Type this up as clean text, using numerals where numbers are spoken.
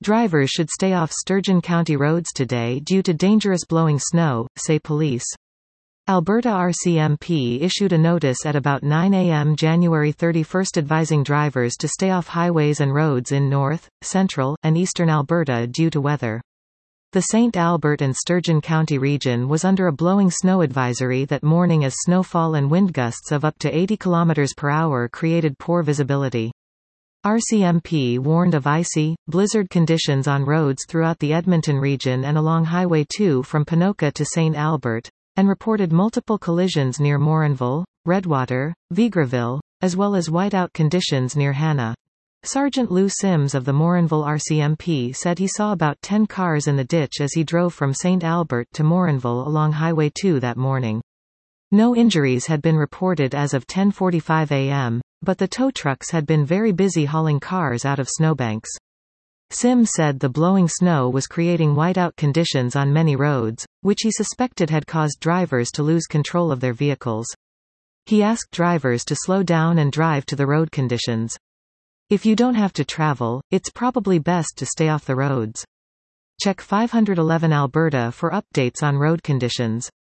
Drivers should stay off Sturgeon County roads today due to dangerous blowing snow, say police. Alberta RCMP issued a notice at about 9 a.m. January 31 advising drivers to stay off highways and roads in north, central, and eastern Alberta due to weather. The St. Albert and Sturgeon County region was under a blowing snow advisory that morning as snowfall and wind gusts of up to 80 km per hour created poor visibility. RCMP warned of icy, blizzard conditions on roads throughout the Edmonton region and along Highway 2 from Ponoka to St. Albert, and reported multiple collisions near Morinville, Redwater, Vegreville, as well as whiteout conditions near Hanna. Sergeant Lou Sims of the Morinville RCMP said he saw about 10 cars in the ditch as he drove from St. Albert to Morinville along Highway 2 that morning. No injuries had been reported as of 10:45 a.m., but the tow trucks had been very busy hauling cars out of snowbanks. Sims said the blowing snow was creating whiteout conditions on many roads, which he suspected had caused drivers to lose control of their vehicles. He asked drivers to slow down and drive to the road conditions. If you don't have to travel, it's probably best to stay off the roads. Check 511 Alberta for updates on road conditions.